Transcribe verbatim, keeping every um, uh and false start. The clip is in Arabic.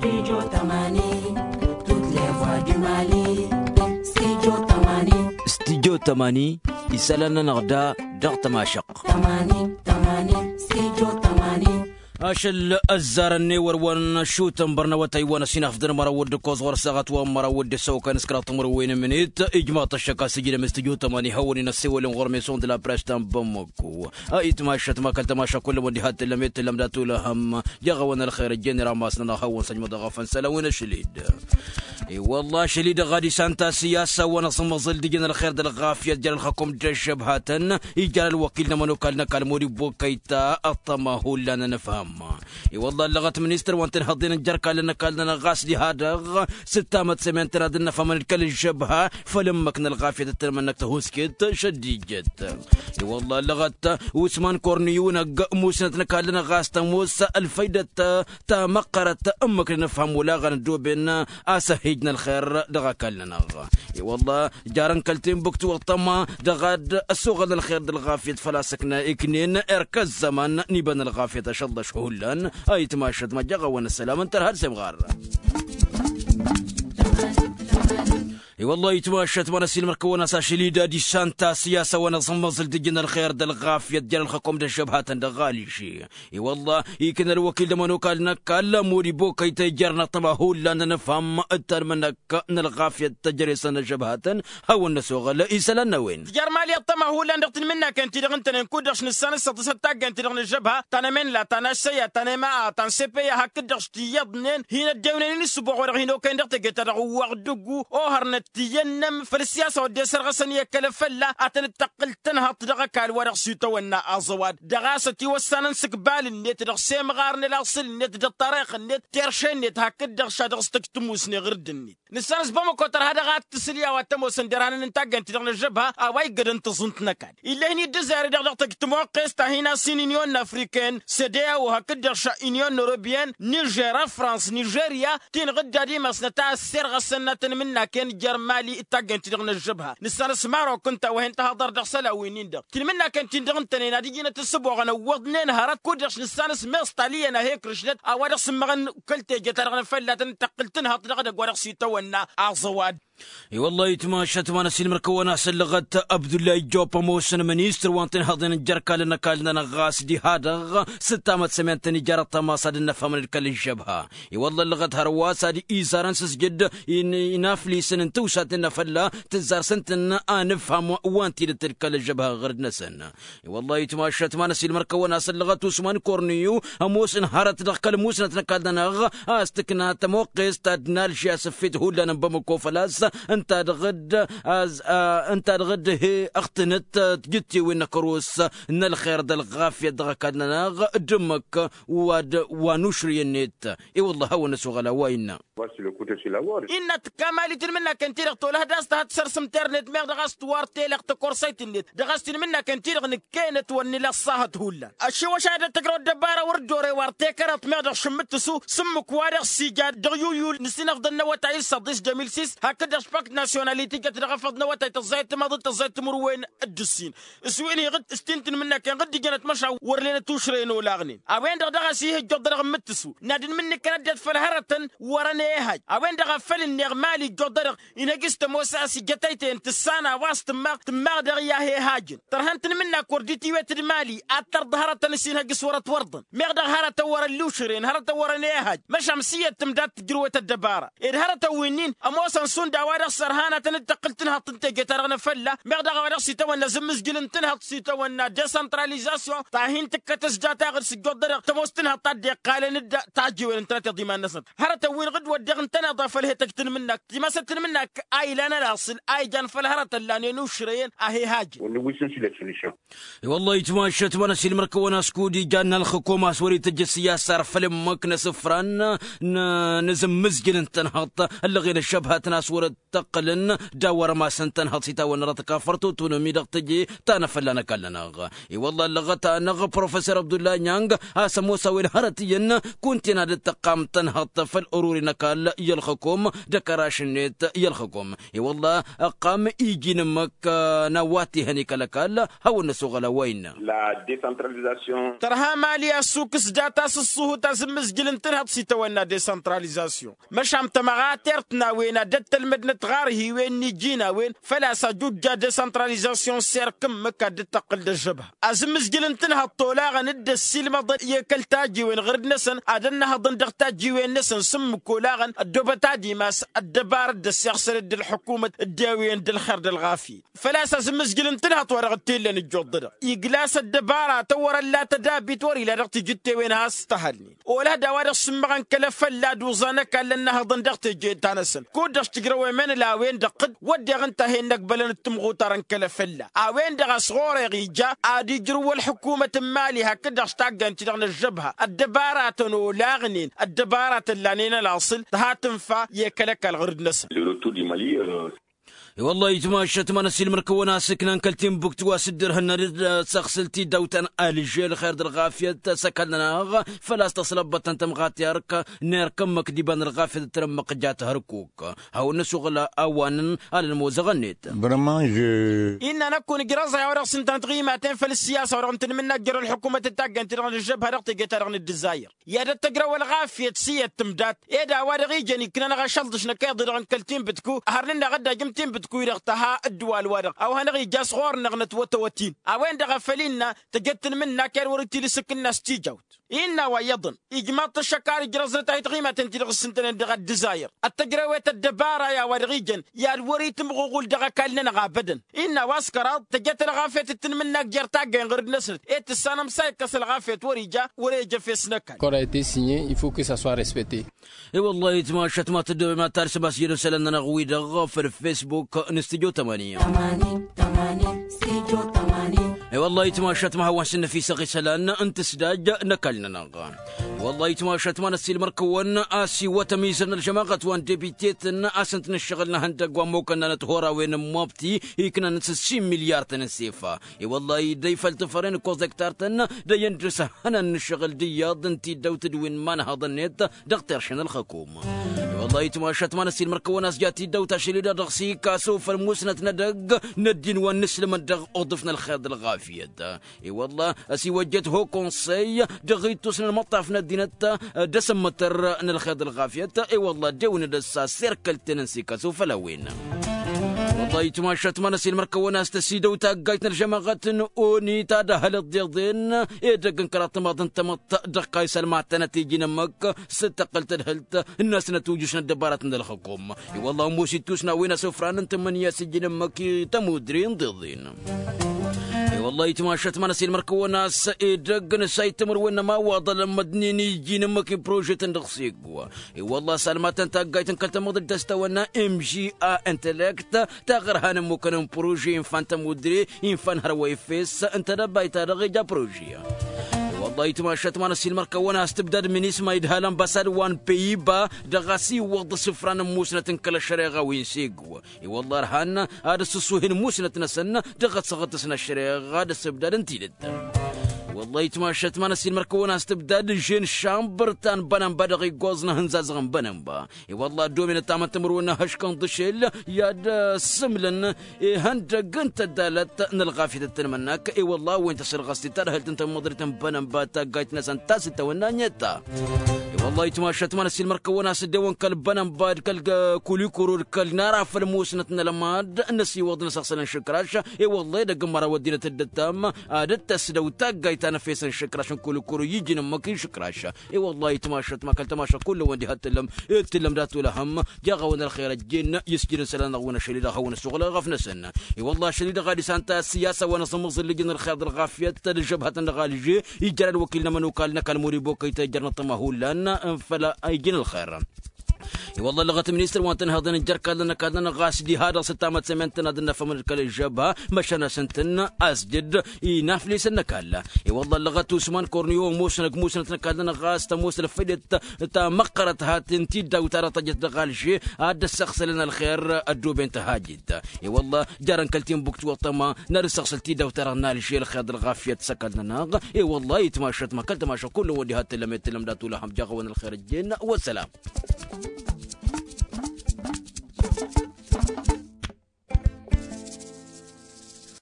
Studio Tamani, toutes les voix du Mali. Studio Tamani, Studio Tamani, isalana nagda dar tamashaq. Tamani, Tamani, Studio Tamani. أشل الزارني وروان شو تنبرنا وتايوان سينا فدنا مرا ود كوز ورسغت ومرا ود سو كان سكرات مروين منيت إجماع الشكا سجل مستجو تماني هوني نسيو لهم غرميسون دلا بريستان بمكو أي تماشت ما كل تماشى كل مديهات لميت لم داتو لهم يغونا الخير الجنرا ماسنا هون سجم ضغفن سلوين الشليد اي والله شليد غادي سانتا سياسة ونصم ظل دجنا الخير دل غافية جل الحكم جشبهاتن يجال الوكيل نمنو كالنا كالموري بوكيتا الطماهو لنا نفهم اي والله لغت منيستر وانت هضين الجركة لنا كالنا غاسلي هذا ستة مت سمين ترادنا فمن الكل الشبهة فلمكنا الغافية تتمنك تهوسكت شديجت اي والله لغت وسمان كورنيونا موسنتنا كالنا غاس تموس الفايدة تا مقرت امك نفهم ولا غندوبنا اسهجنا الخير دغا كالنا اي والله جارن كالتين بكتو والطما دغاد السوغ الخير دالغافية فلاسكنا اكنين اركز زمان نيبان الغافية شالله شهولان اي تماشد ما جغا وانا السلام انت هاد سمغار اي والله يتماشت وانا سيل مركونا ساشليدا دي سانتا سياسة وانا صمزل دجنا الخير دالغافية ديال الحكم دا شبهات دا غاليشي اي والله يكن الوكيل دا منو قالنا كالا موري بوكا يتجرنا طبعه لنا نفهم اكتر منك ان الغافية تجري سنة شبهات هاو النسوغ لا ايسالنا وين تجار مالي الطمع هو اللي نقتل منك انت دغنت نكودش نسان ستتاق انت دغن الجبهة تانا من لا تانا سيا تانا ما تان سيبي هكدغش تيضنين هنا الدونين السبوع ورغينو كان دغتك تدغو دقو اوهرنا تينم في السياسة وديسر غسنية كلفلا أتن التقل تنهض دغا كالورق سيتونا أزواد دغاسة يوسان نسك بال النت دغ سيم غارن الأصل النت دغ الطريق النت تيرشين النت هكذا دغ شادغ ستكتموسني غرد النت نسانس بما كتر هذا غات تسليا واتموسن دران ننتاق انت دغ الجبهة أواي قد انت صنت نكاد إلا هني دزاري دغ دغ تكتمو قيستا هنا سين يونيون أفريكان سديا وهكذا دغ شا يونيون أوروبيان نيجيرا فرانس نيجيريا تين غدا ديما سنتا السير غسنة منا كان جرم مالي اتاقن تدغن الجبهة نسان سمارو كنت وهين تهضر دغسلا وينين دغ تلمنا كنت تدغن تنين ديجينا تسبو غنا وضنين هرات كودش نسان سميس طالينا هيك رشلت اوادغ سمغن كلت جترغن فلا تنتقلتنها تدغن غورغ سيتونا اعزواد اي والله يتماشت وانا سيل مركونا سلغت عبد الله جوبا موسن منيستر وانتن هضين الجركة لنا كالنا غاس دي هذا ستة مت سمين تنجارة تماصد النفهم الكل الشبهة اي والله لغت هرواسة دي ايزاران سسجد ينافلي سنن توسات النفلا تزار سنتن انفهم وانتي لتلك الجبهة غرد نسن اي والله يتماشت وانا سيل مركونا سلغت وسمان كورنيو موسن هارت دخل موسن تنكالنا غا استكنا تموقس تدنال شيا سفيت هولا نبمكو فلاس انت دغد از آه انت دغد هي اختنت تجتي وين كروس ان الخير دل غافيه دغكنا دمك ود ونشري النت اي والله هو نسو غلا وين إن كمالي تلمنا كنتير طول هذا است سرس انترنت مير دغست وارتي لقت كورسيت النت دغست تلمنا كنتير ان كانت وني لا صاحت هولا الشو شهاده تقرا الدباره وردوري وارتي كرت مير شمت سو سمك وارغ سيجاد دغيو نسينا فضلنا وتعيل صديس جميل سيس هكذا شبك ناسيوناليتي كتغفضنا وتا تزايت ما ضد تزايت مروين الدسين سويني غد استنتن منا كان غد جنت مشى ورلينا توشرين ولا غنين اوين دغسي جد رغم متسو نادن مني كردت فالهرتن وراني هاج اوين دغفل النغمالي جدر ان قست موسى سجتيت انت السنه وسط ما ما دغيا هي هاج ترهنتن منا كرديتي ويت المالي اتر ظهرت نسينها قسوره وردن مغد هرت ور اللوشرين هرت وراني هاج مش امسيه تمدات جروه الدباره هرت وينين اموسن سون داوار سرهانه تنتقلتنها تنتج ترغنا فله مغد غير سيتونا زمز جلنتنها سيتونا ديسنتراليزاسيون تاهين تكتسجاتا غير سجدر تموستنها طد قال ند تاجي وين انت ضمان الناس هرت وين غد ودغن تنضا فله تكتن منك ما ستن منك اي لا ناصل اي جان فالهرت اللي نوشرين اهي هاجي والله يتماشت وانا سيل مركونا سكودي جانا الحكومه سوري تجي السياسه فلم مكنس فران نزم مزجن تنهط اللي غير الشبهه ناس ورد تقلن داور ما سنتن هتصيتا ونرتك فرتو تونمي دقتجي تانا فلانا كلنا اي والله لغت نغ بروفيسور عبد الله نيانغ اسموسا وين هرتين كنت نادت تقام تنهط في الأرور نكال يلخكم دكراشنيت يلخكم اي والله قام يجي نمك نواتي هنيك لكال هو النسوغ وين لا ديسنتراليزاسيون ترها ماليا سوكس داتا سسوه تازمز جلن تنهط سيتونا ديسنتراليزاسيون مش عم تمغاترتنا وين دت المدنة غاره وين نجينا وين فلا سجود جا ديسنتراليزاسيون سير كم مكا دتقل الجبهة ازمز جلن تنهط طولاغا ند السلمة ضد يكل تاجي وين غير نسن ادنها ضندق تاجي وين نسن سم كولاغا الدوبتا ديماس الدبار السياسة د الحكومة الداويين د الخير د الغافي فلا سازمز جلن تنهط ورغتين لن الجودة يقلاس الدبارة تور لا تدابي توري لا رغتي جتي وين هاستهلني ولا دوار السمغان كلفل لا دوزانك لانها ضندق تجي تانسن كودش تقروي من لا وين دقد ودي غنتهي انك بلن التمغو ترن كلفل اوين دغ صغور غيجا ادي جرو الحكومة مالي هكذا اشتاقن تدغن الجبهة الدبارات ولاغنين الدبارات اللانين الاصل تهاتنفا يكلك الغرد نسل والله يجمع شتمان السيل مركونا سكنان كلتين بوكت واسدر هنا سخسلتي دوتان الجيل خير الغافية سكننا فلا استصلبت انت مغاتيارك نير كمك ديبان الغافية ترمق جات هركوك هاو نسوغلا اوان على الموزغنيت برمان جو إن نكون جرازة يا ورق سنتان تغيماتين في السياسة ورغم تنمنا جرى الحكومة تتاقن ترغن الجبهة رغتي ترغن الدزاير يا دا تقرا الغافية سية تمدات يا دا وارغي جاني كنا غشلطش نكاضي رغن كلتين بتكو هرلنا غدا جمتين بتكو رغتها الدوال ورق او هنغي جاس غور نغنت وتوتين اوين دغفلينا تجتن منا كان ورتي لسكن ستيجوت إنا ويضن إجماط الشكار جرزتا يتغيمة تنتلغ السنتين دغا الدزاير التقروية الدبارة يا ورغيجن يا الوريت مغوغول دغا كالنا غابدن إنا واسكرات تجت الغافية تتنمناك جرتاقين غير نسر إيت السانم سايكس الغافية وريجا وريجا في سنكال L'accord a été signé, il faut que ça soit respecté. اي والله يتما شتمات ما تارس بس يرسل لنا غوي دغ في الفيسبوك نستديو ثمانية ثمانين ثمانين استديو ثمانين اي والله يتما شتما هو سن في سقي سلان انت سداج نكلنا نغا والله يتما شتما السيل مركون اسي وتميزنا الجماعه وان ديبيتيتنا اسنت نشغلنا هندق وموكنا نتهورا وين موبتي يكنا نسسين مليار تنسيفا اي والله يدي فلتفرين كوزكتارتنا دا يندرس هنا نشغل دياض انتي دوت وين ما نهضنيت دكتور شن الحكومه والله يتما شتما السيل مركون اسجاتي دوت شليدا دغسي كاسو فالموسنه ندق ندين ونسلم الدغ اضفنا الخيط الغافيه اي والله اسي وجته كونسي دغيتو سن المطاف ندينتا دسمتر ان الخيط الغافيه اي والله دون دسا سيركل تنسي كاسو فلوين والله يتما شتما السيل مركون استسيدو تاقايتنا الجماعه اوني تادا هل الضيضين اي دقن كرات ماضن تمط دقاي سلمعتنا تيجي نمك ستقلت الهلت الناس نتوجوش الدبارات من الحكومه اي والله موسي توسنا وين سفران انت من يا سجن مكي تمودرين ضيضين والله يتماشت ما نسيل مركو ناس يدقن سايتمر وين ما واضل مدنيني يجينا مكي بروجيت ندخسيقوا اي والله سلمات انت قايتن كلت مضل تستونا ام جي ا انتلكت تاغر هان ممكن بروجي انفانت مدري انفان هروي فيس انت دبايت رغيجا بروجي والله يتماشت ما نسيل مركو ناس استبداد من اسم يدهال امباساد وان بيبا دغاسي وض صفران موسنة كل الشريغه وين سيقوا اي والله رهان هذا السوهن موسنة نسن دغت صغت سن الشريغه هذا استبداد انتي والله يتماشت ما نسيل مركونا استبداد جين شامبرتان بنم بدغي قوزنا هنزازغن بنمبا اي والله دومين التامن تمرونا هشكن ضشيل ياد سملن اي هند قنت الدالت نلغافي تتنمناك اي والله وين تصير غستي ترهلت انت مضرتن بنمبا تاقايت نسان تاسي تونا نيتا والله يتماشت ما نسيل مركونا سدوان كالبنم باد كال كولي كورور كال نارا فالموسنتنا لماد نسي وضنا سخصنا شكراش اي والله دق مرا ودينا تدتام ادت تسدو تاقايت انا فيسن شكراش كل كورو يجي نمكين شكراش اي والله يتماشت ما كل تماشى كل وندي هتلم تلم دات ولا هم جا غون الخير الجن يسجل سلام غون شليده غون الشغل غفنا سنه اي والله شليده غادي سانتا السياسه وانا صمز لجن الخير الغافيه الجبهه الغالجي يجرى الوكيل من وكالنا كان مريبو كي تجرنا طمهولنا فلا يجن الخير والله لغة منيستر وانتن هذا الجركة لنا كادنا غاسدي هذا ستامت سمنتنا دنا فمن الكل الجبهة مشنا سنتنا أسجد ينافلي سنكالا والله لغة عثمان كورنيو موسنك موسنك كادنا غاس تموس لفيدت تمقرت هاتن تيدا وترى تجد غالشي هذا الشخص لنا الخير الدوب انت هاجد والله جارن كلتين بوكت وطما نار الشخص تيدا وترى نالشي الخير الغافية سكلنا ناغ والله يتماشت ما كلت ماشا كل ودي هات لم يتلم داتو لهم جاغون الخير الجنة والسلام.